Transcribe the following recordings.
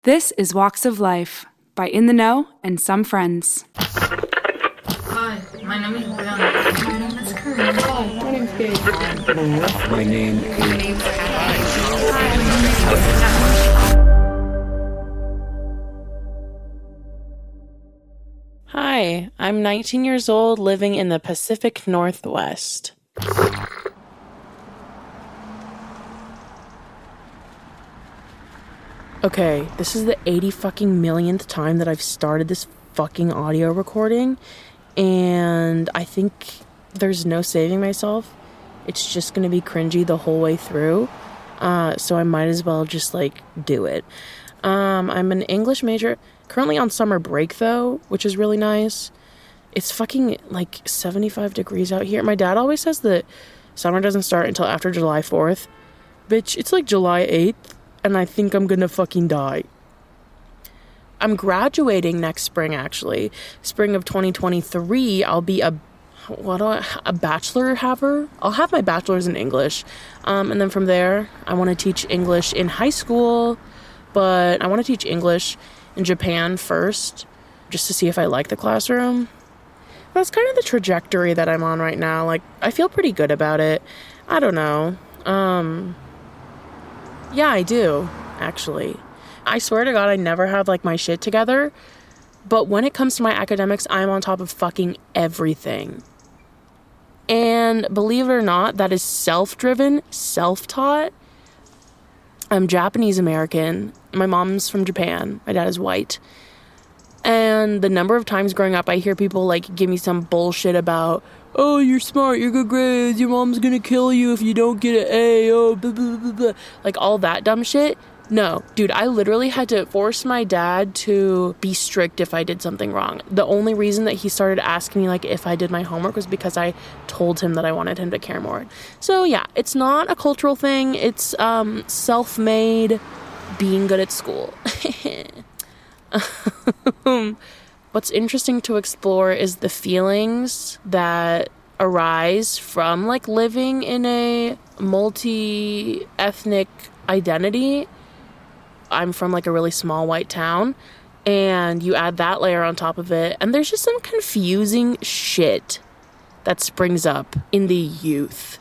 This is Walks of Life by In the Know and Some Friends. Hi, my name is Brianna. My name is Karen. Hi, my name's Gabe. My name is... Hi, I'm 19 years old living in the Pacific Northwest. Okay, this is the 80 fucking millionth time that I've started this fucking audio recording, and I think there's no saving myself. It's just gonna be cringy the whole way through, so I might as well just, do it. I'm an English major, currently on summer break, though, which is really nice. It's fucking, 75 degrees out here. My dad always says that summer doesn't start until after July 4th. Bitch, it's, July 8th. And I think I'm gonna fucking die. I'm graduating next spring, actually. Spring of 2023, I'll be a bachelor haver? I'll have my bachelor's in English. And then from there, I want to teach English in high school. But I want to teach English in Japan first, just to see if I like the classroom. That's kind of the trajectory that I'm on right now. I feel pretty good about it. I don't know. Yeah, I do, actually. I swear to God, I never have, my shit together. But when it comes to my academics, I'm on top of fucking everything. And believe it or not, that is self-driven, self-taught. I'm Japanese American. My mom's from Japan. My dad is white. And the number of times growing up, I hear people, give me some bullshit about, oh, you're smart, you're good grades, your mom's gonna kill you if you don't get an A, oh, blah, blah, blah, blah. All that dumb shit. No, dude, I literally had to force my dad to be strict if I did something wrong. The only reason that he started asking me, if I did my homework was because I told him that I wanted him to care more. So, yeah, it's not a cultural thing. It's self-made being good at school. What's interesting to explore is the feelings that arise from living in a multi-ethnic identity. I'm from a really small white town, and you add that layer on top of it, and there's just some confusing shit that springs up in the youth.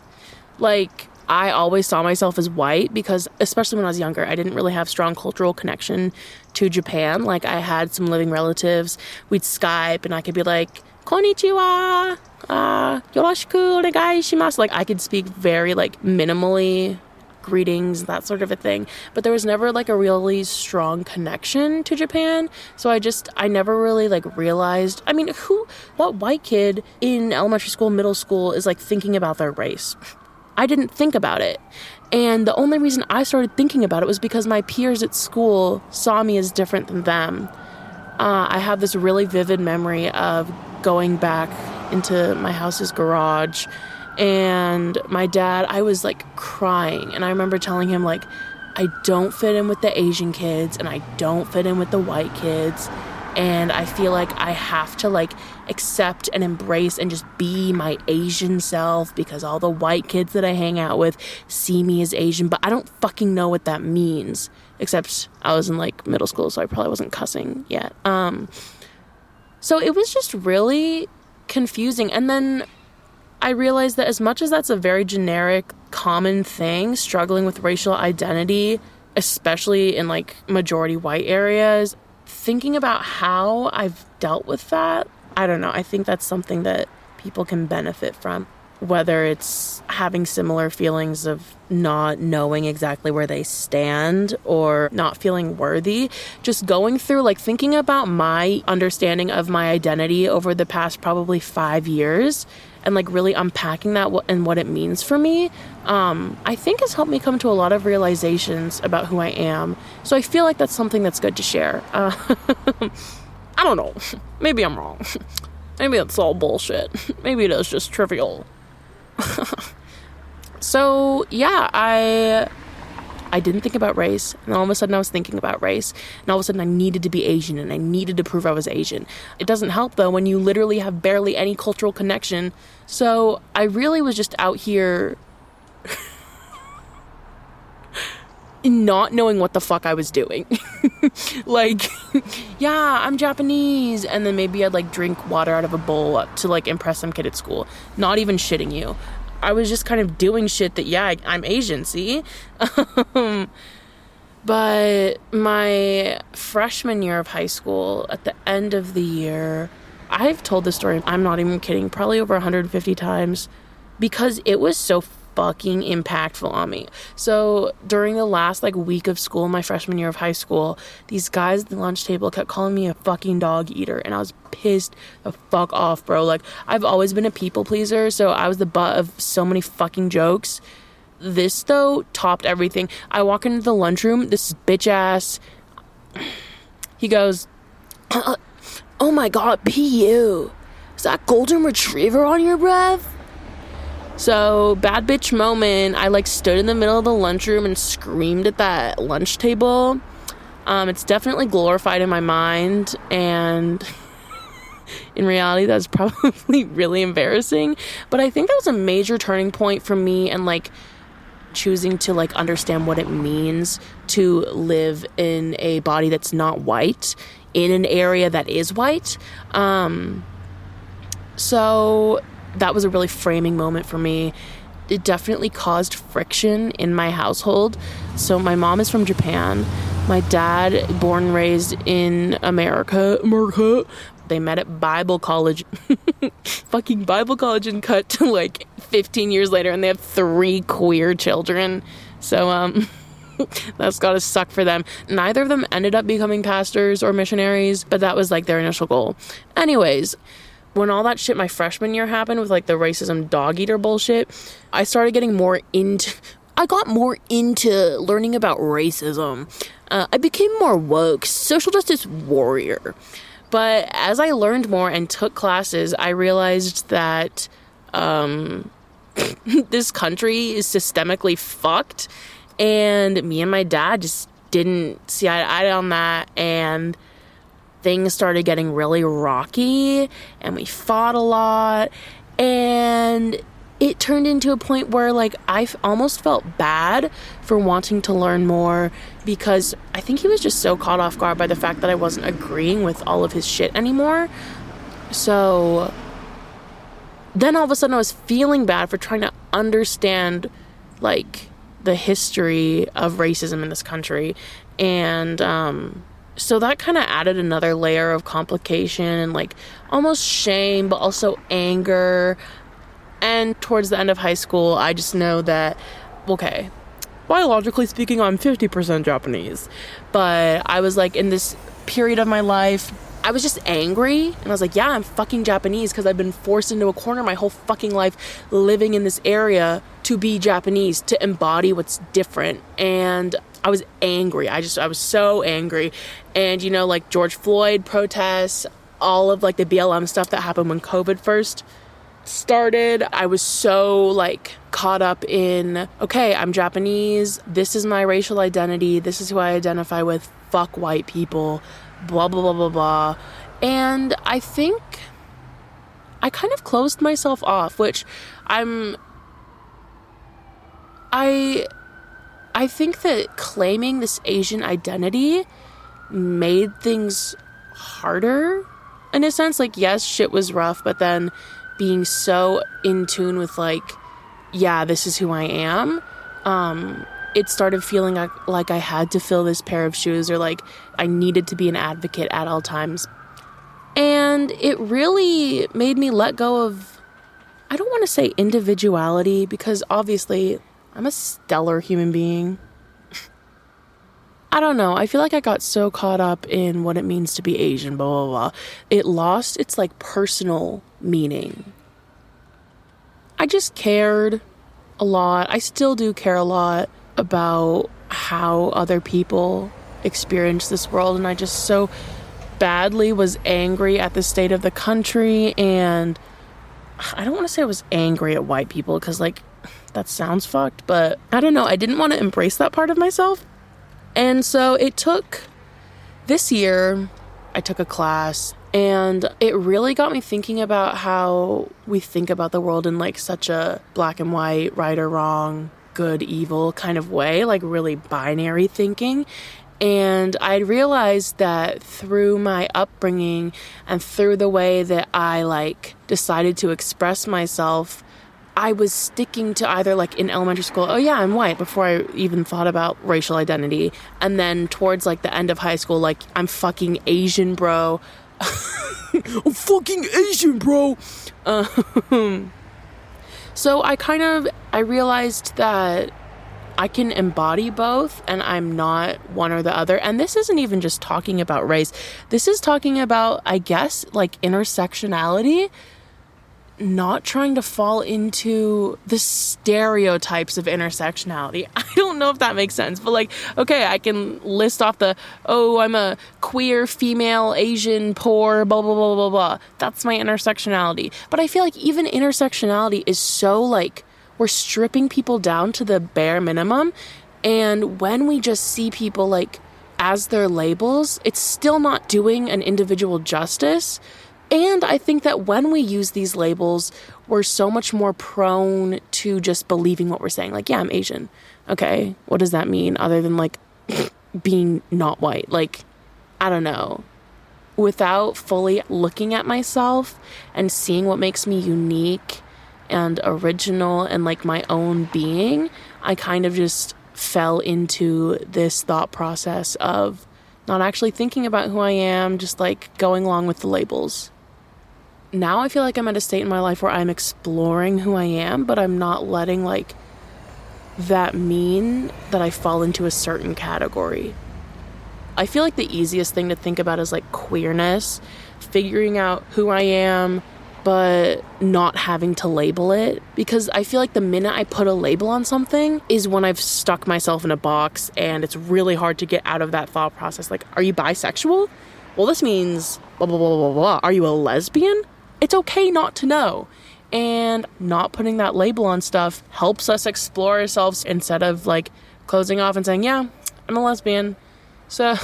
I always saw myself as white because, especially when I was younger, I didn't really have strong cultural connection to Japan. I had some living relatives. We'd Skype, and I could be like, konnichiwa, yoroshiku onegai shimasu. I could speak very, minimally, greetings, that sort of a thing. But there was never, a really strong connection to Japan. So I never really, realized, what white kid in elementary school, middle school is, thinking about their race? I didn't think about it. And the only reason I started thinking about it was because my peers at school saw me as different than them. I have this really vivid memory of going back into my house's garage, and my dad, I was crying, and I remember telling him I don't fit in with the Asian kids, and I don't fit in with the white kids, and I feel I have to accept and embrace and just be my Asian self because all the white kids that I hang out with see me as Asian, but I don't fucking know what that means, except I was in middle school, so I probably wasn't cussing yet. So it was just really confusing. And then I realized that as much as that's a very generic, common thing, struggling with racial identity, especially in majority white areas, thinking about how I've dealt with that, I don't know. I think that's something that people can benefit from, whether it's having similar feelings of not knowing exactly where they stand or not feeling worthy. Just going through, thinking about my understanding of my identity over the past probably 5 years and really unpacking that and what it means for me, I think has helped me come to a lot of realizations about who I am. So I feel like that's something that's good to share. I don't know. Maybe I'm wrong. Maybe it's all bullshit. Maybe it is just trivial. So, yeah, I didn't think about race, and all of a sudden I was thinking about race, and all of a sudden I needed to be Asian, and I needed to prove I was Asian. It doesn't help, though, when you literally have barely any cultural connection. So I really was just out here not knowing what the fuck I was doing. Like, yeah, I'm Japanese. And then maybe I'd like drink water out of a bowl to like impress some kid at school. Not even shitting you. I was just kind of doing shit that, yeah, I'm Asian, see? But my freshman year of high school, at the end of the year, I've told this story, I'm not even kidding, probably over 150 times, because it was so fucking impactful on me. So during the last like week of school, my freshman year of high school, these guys at the lunch table kept calling me a fucking dog eater, and I was pissed the fuck off, bro. Like, I've always been a people pleaser, so I was the butt of so many fucking jokes. This, though, topped everything. I walk into the lunchroom, this bitch ass, he goes, oh my god, PU, is that golden retriever on your breath? So, bad bitch moment, I like stood in the middle of the lunchroom and screamed at that lunch table. It's definitely glorified in my mind, and in reality, that's probably really embarrassing. But I think that was a major turning point for me, and like choosing to like understand what it means to live in a body that's not white in an area that is white. So that was a really framing moment for me. It definitely caused friction in my household. So my mom is from Japan. My dad, born and raised in America. They met at Bible college. Fucking Bible college, and cut to like 15 years later, and they have 3 queer children. So that's gotta suck for them. Neither of them ended up becoming pastors or missionaries, but that was like their initial goal. Anyways, when all that shit my freshman year happened with like the racism dog eater bullshit, I started getting more into... I got more into learning about racism. I became more woke, social justice warrior. But as I learned more and took classes, I realized that this country is systemically fucked. And me and my dad just didn't see eye to eye on that. And things started getting really rocky. And we fought a lot. And it turned into a point where like I almost felt bad for wanting to learn more, because I think he was just so caught off guard by the fact that I wasn't agreeing with all of his shit anymore. So then all of a sudden I was feeling bad for trying to understand like the history of racism in this country. And so that kind of added another layer of complication and like almost shame, but also anger. And towards the end of high school, I just know that, okay, biologically speaking, I'm 50% Japanese. But I was like in this period of my life, I was just angry. And I was like, yeah, I'm fucking Japanese because I've been forced into a corner my whole fucking life living in this area to be Japanese, to embody what's different. And I was angry. I was so angry. And, you know, like George Floyd protests, all of like the BLM stuff that happened when COVID first started, I was so like caught up in, okay, I'm Japanese, this is my racial identity, this is who I identify with, fuck white people, blah blah blah blah blah. And I think I kind of closed myself off, which I think that claiming this Asian identity made things harder in a sense. Like, yes, shit was rough, but then being so in tune with like, yeah, this is who I am, it started feeling like I had to fill this pair of shoes, or like I needed to be an advocate at all times. And it really made me let go of, I don't want to say individuality, because obviously I'm a stellar human being. I don't know. I feel like I got so caught up in what it means to be Asian, blah, blah, blah. It lost its, like, personal meaning. I just cared a lot. I still do care a lot about how other people experience this world. And I just so badly was angry at the state of the country. And I don't want to say I was angry at white people, because, like, that sounds fucked. But I don't know. I didn't want to embrace that part of myself. And so it took, this year, I took a class, and it really got me thinking about how we think about the world in like such a black and white, right or wrong good, evil kind of way, like really binary thinking. And I realized that through my upbringing and through the way that I like decided to express myself, I was sticking to either like in elementary school, oh yeah, I'm white, before I even thought about racial identity. And then towards like the end of high school, like I'm fucking Asian, bro. I'm fucking Asian, bro. So I realized that I can embody both, and I'm not one or the other. And this isn't even just talking about race. This is talking about, I guess, like intersectionality, not trying to fall into the stereotypes of intersectionality. I don't know if that makes sense, but like, okay, I can list off I'm a queer, female, Asian, poor, blah, blah, blah, blah, blah. That's my intersectionality. But I feel like even intersectionality is so like, we're stripping people down to the bare minimum. And when we just see people like as their labels, it's still not doing an individual justice. And I think that when we use these labels, we're so much more prone to just believing what we're saying. Like, yeah, I'm Asian. Okay, what does that mean other than like being not white? Like, I don't know. Without fully looking at myself and seeing what makes me unique and original and like my own being, I kind of just fell into this thought process of not actually thinking about who I am, just like going along with the labels. Now I feel like I'm at a state in my life where I'm exploring who I am, but I'm not letting like that mean that I fall into a certain category. I feel like the easiest thing to think about is like queerness, figuring out who I am, but not having to label it, because I feel like the minute I put a label on something is when I've stuck myself in a box, and it's really hard to get out of that thought process. Like, are you bisexual? Well, this means blah, blah, blah, blah, blah. Are you a lesbian? It's okay not to know. And not putting that label on stuff helps us explore ourselves instead of like closing off and saying, yeah, I'm a lesbian. So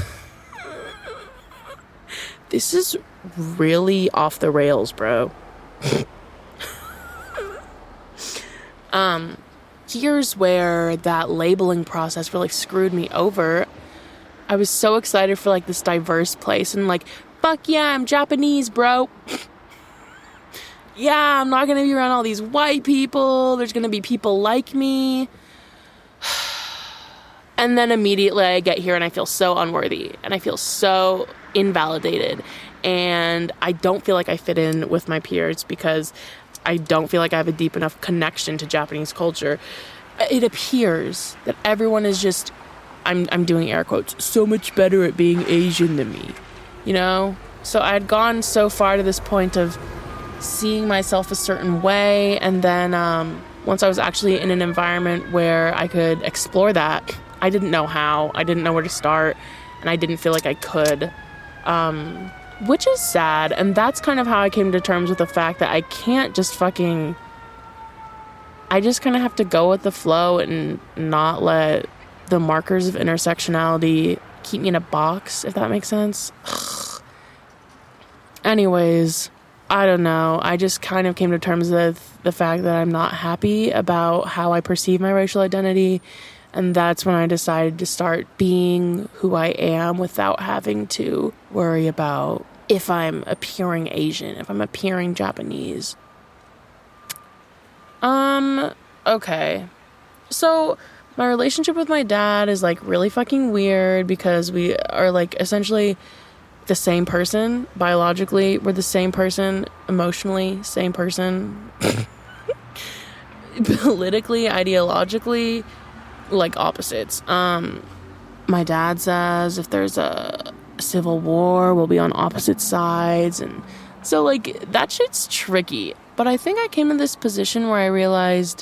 this is really off the rails, bro. Here's where that labeling process really screwed me over. I was so excited for like this diverse place and like, fuck yeah, I'm Japanese, bro. Yeah, I'm not gonna be around all these white people. There's gonna be people like me. And then immediately I get here and I feel so unworthy and I feel so invalidated. And I don't feel like I fit in with my peers because I don't feel like I have a deep enough connection to Japanese culture. It appears that everyone is just, I'm doing air quotes, so much better at being Asian than me, you know? So I had gone so far to this point of seeing myself a certain way, and then once I was actually in an environment where I could explore that, I didn't know how, I didn't know where to start, and I didn't feel like I could. Which is sad, and that's kind of how I came to terms with the fact that I can't just I just kind of have to go with the flow and not let the markers of intersectionality keep me in a box, if that makes sense. Anyways, I don't know. I just kind of came to terms with the fact that I'm not happy about how I perceive my racial identity, and that's when I decided to start being who I am without having to worry about if I'm appearing Asian, if I'm appearing Japanese. Okay. So my relationship with my dad is like really fucking weird because we are like essentially the same person. Biologically, we're the same person. Emotionally, same person. Politically, ideologically, like opposites. My dad says if there's a civil war, we'll be on opposite sides, and so like that shit's tricky. But I think I came to this position where I realized,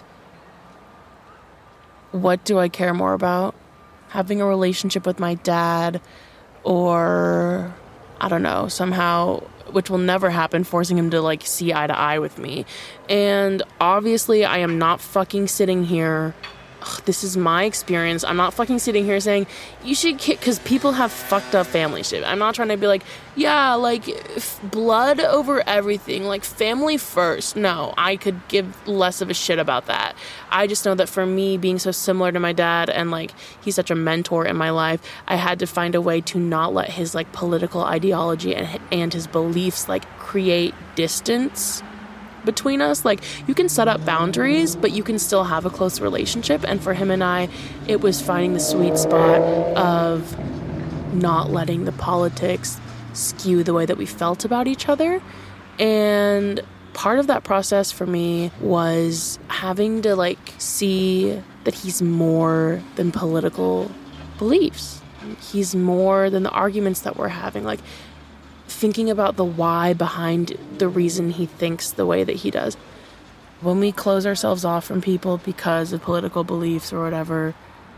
what do I care more about? Having a relationship with my dad, or I don't know, somehow, which will never happen, forcing him to like see eye to eye with me. And obviously I am not fucking sitting here this is my experience. I'm not fucking sitting here saying you should because people have fucked up family shit. I'm not trying to be like, yeah, like blood over everything, like family first. No, I could give less of a shit about that. I just know that for me, being so similar to my dad and like he's such a mentor in my life, I had to find a way to not let his like political ideology and his beliefs like create distance between us. Like, you can set up boundaries, but you can still have a close relationship. And for him and I, it was finding the sweet spot of not letting the politics skew the way that we felt about each other. And part of that process for me was having to like see that he's more than political beliefs. He's more than the arguments that we're having. Like, thinking about the why behind the reason he thinks the way that he does. When we close ourselves off from people because of political beliefs or whatever,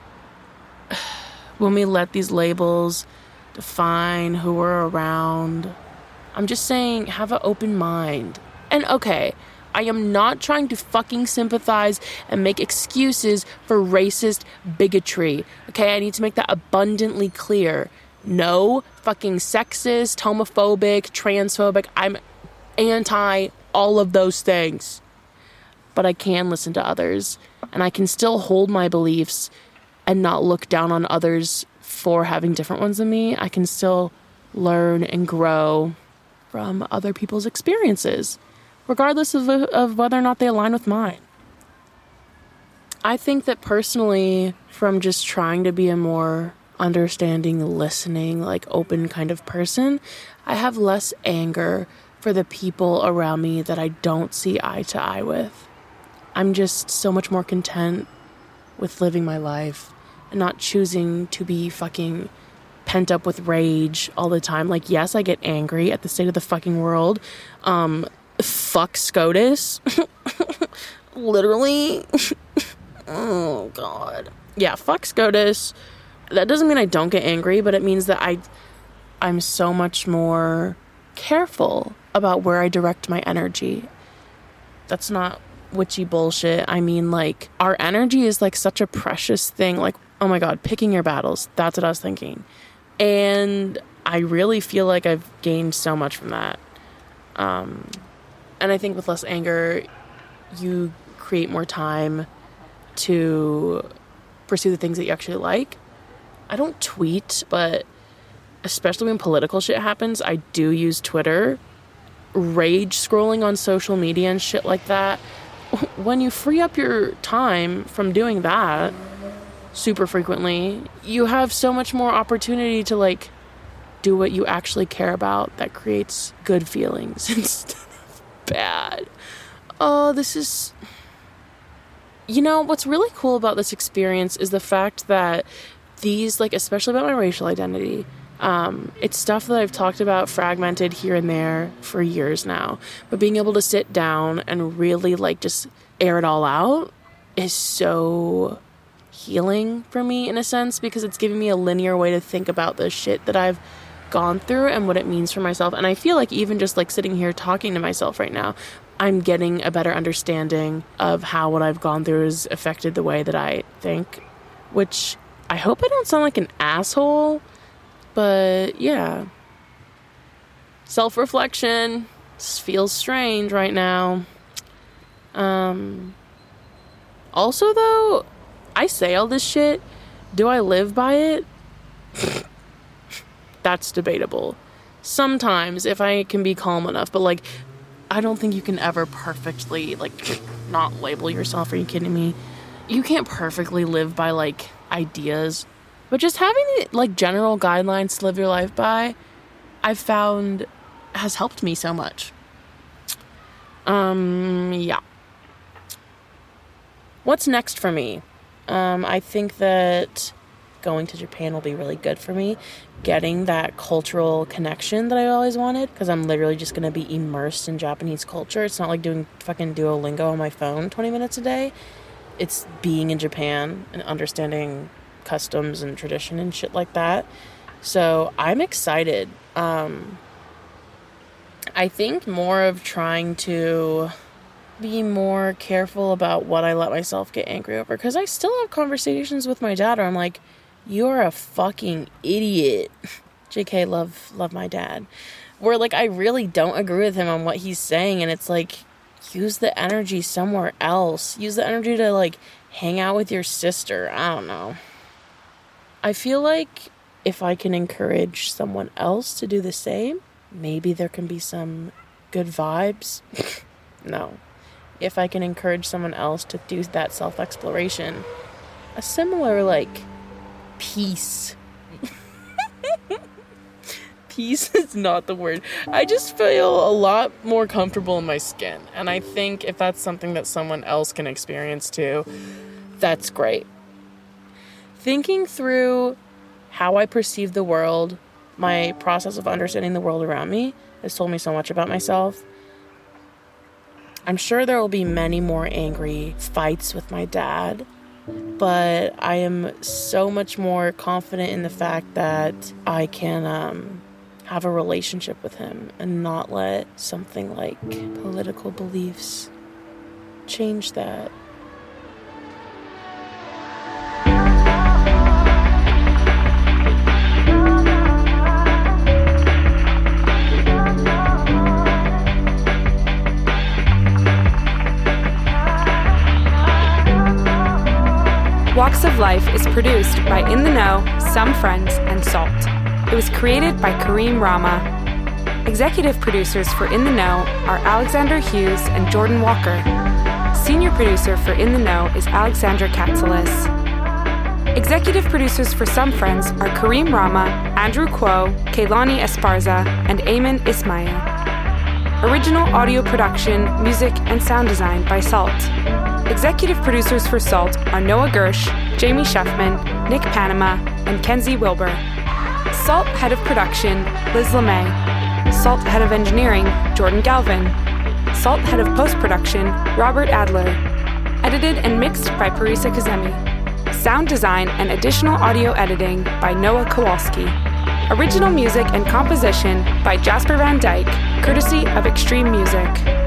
when we let these labels define who we're around, I'm just saying, have an open mind. And okay, I am not trying to fucking sympathize and make excuses for racist bigotry. Okay, I need to make that abundantly clear. No fucking sexist, homophobic, transphobic. I'm anti all of those things. But I can listen to others, and I can still hold my beliefs and not look down on others for having different ones than me. I can still learn and grow from other people's experiences, regardless of whether or not they align with mine. I think that personally, from just trying to be a more understanding, listening, like open kind of person, I have less anger for the people around me that I don't see eye to eye with. I'm just so much more content with living my life and not choosing to be fucking pent up with rage all the time. Like, yes, I get angry at the state of the fucking world. Fuck SCOTUS. Literally. Oh, God. Yeah, fuck SCOTUS. That doesn't mean I don't get angry, but it means that I'm so much more careful about where I direct my energy. That's not witchy bullshit. I mean, like, our energy is like such a precious thing. Like, oh my God, picking your battles. That's what I was thinking. And I really feel like I've gained so much from that. And I think with less anger, you create more time to pursue the things that you actually like. I don't tweet, but especially when political shit happens, I do use Twitter. Rage scrolling on social media and shit like that. When you free up your time from doing that super frequently, you have so much more opportunity to like do what you actually care about that creates good feelings instead of bad. Oh, this is... You know, what's really cool about this experience is the fact that these, like, especially about my racial identity, it's stuff that I've talked about fragmented here and there for years now. But being able to sit down and really, like, just air it all out is so healing for me in a sense, because it's giving me a linear way to think about the shit that I've gone through and what it means for myself. And I feel like even just, like, sitting here talking to myself right now, I'm getting a better understanding of how what I've gone through has affected the way that I think, which... I hope I don't sound like an asshole, but yeah. Self-reflection feels strange right now. Also, though, I say all this shit. Do I live by it? That's debatable. Sometimes, if I can be calm enough, but, like, I don't think you can ever perfectly, like, not label yourself. Are you kidding me? You can't perfectly live by, like, ideas, but just having like general guidelines to live your life by, I've found has helped me so much. Yeah. What's next for me? I think that going to Japan will be really good for me, getting that cultural connection that I always wanted, because I'm literally just going to be immersed in Japanese culture. It's not like doing fucking Duolingo on my phone 20 minutes a day. It's being in Japan and understanding customs and tradition and shit like that. So I'm excited. I think more of trying to be more careful about what I let myself get angry over, because I still have conversations with my dad where I'm like, you're a fucking idiot. JK, love my dad. Where, like, I really don't agree with him on what he's saying, and it's like, use the energy somewhere else. Use the energy to, like, hang out with your sister. I don't know. I feel like if I can encourage someone else to do the same, maybe there can be some good vibes. No. If I can encourage someone else to do that self-exploration, a similar, like, peace. Peace is not the word. I just feel a lot more comfortable in my skin. And I think if that's something that someone else can experience too, that's great. Thinking through how I perceive the world, my process of understanding the world around me, has told me so much about myself. I'm sure there will be many more angry fights with my dad, but I am so much more confident in the fact that I can have a relationship with him and not let something like political beliefs change that. Walks of Life is produced by In the Know, Some Friends, and Salt. It was created by Kareem Rama. Executive producers for In the Know are Alexander Hughes and Jordan Walker. Senior producer for In the Know is Alexandra Katsalis. Executive producers for Some Friends are Kareem Rama, Andrew Kuo, Kaylani Esparza, and Ayman Ismail. Original audio production, music, and sound design by Salt. Executive producers for Salt are Noah Gersh, Jamie Sheffman, Nick Panama, and Kenzie Wilbur. Salt Head of Production, Liz LeMay. Salt Head of Engineering, Jordan Galvin. Salt Head of Post-Production, Robert Adler. Edited and mixed by Parisa Kazemi. Sound design and additional audio editing by Noah Kowalski. Original music and composition by Jasper Van Dyke, courtesy of Extreme Music.